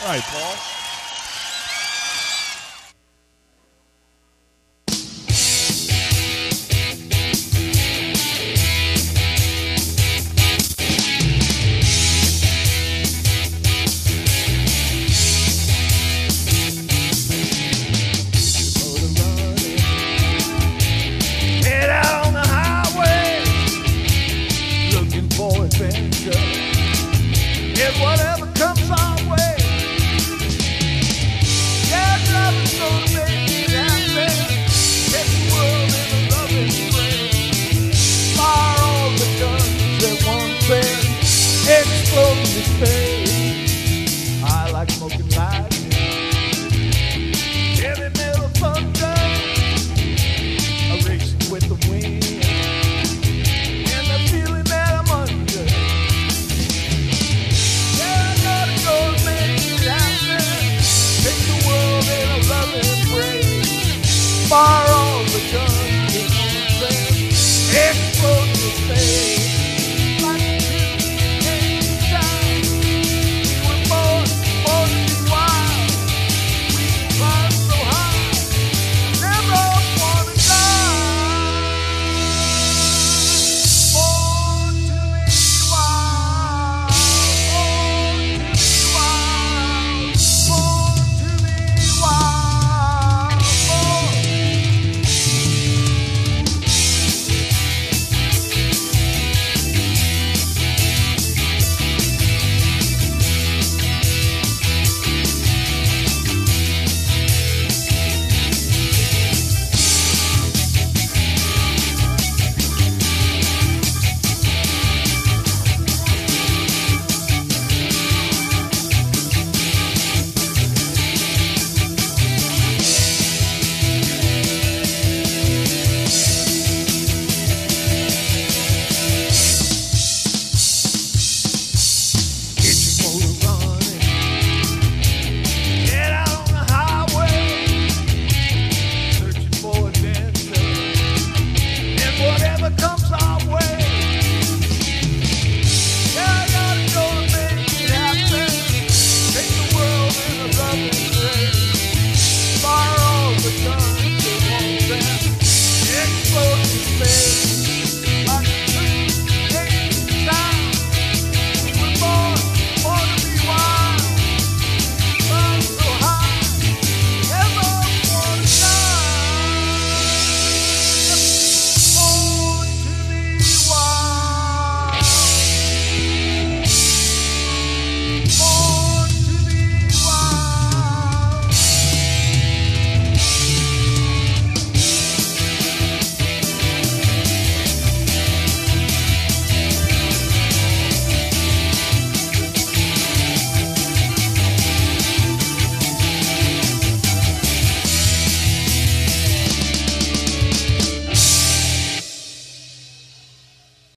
right, Paul. Head out on the highway, looking for adventure. And whatever comes our way, yeah, driving's gonna make it happen. Set the world in a loving frame. Fire all the guns that once said, explode in despair.